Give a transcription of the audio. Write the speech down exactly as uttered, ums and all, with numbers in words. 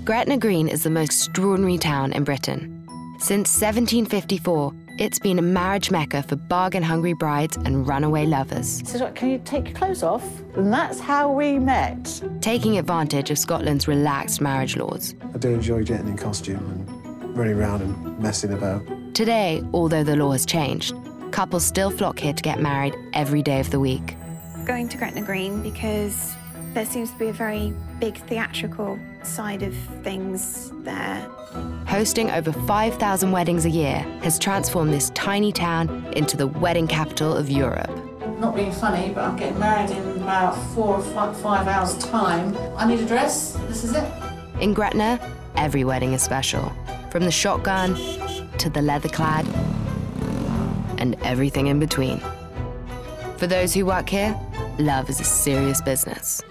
Gretna Green is the most extraordinary town in Britain. Since seventeen fifty-four, it's been a marriage mecca for bargain-hungry brides and runaway lovers. So can you take your clothes off? And that's how we met. Taking advantage of Scotland's relaxed marriage laws. I do enjoy getting in costume and running around and messing about. Today, although the law has changed, couples still flock here to get married every day of the week. Going to Gretna Green because there seems to be a very big theatrical side of things there. Hosting over five thousand weddings a year has transformed this tiny town into the wedding capital of Europe. Not being funny, but I'm getting married in about four or five, five hours' time. I need a dress. This is it. In Gretna, every wedding is special, from the shotgun to the leather-clad and everything in between. For those who work here, love is a serious business.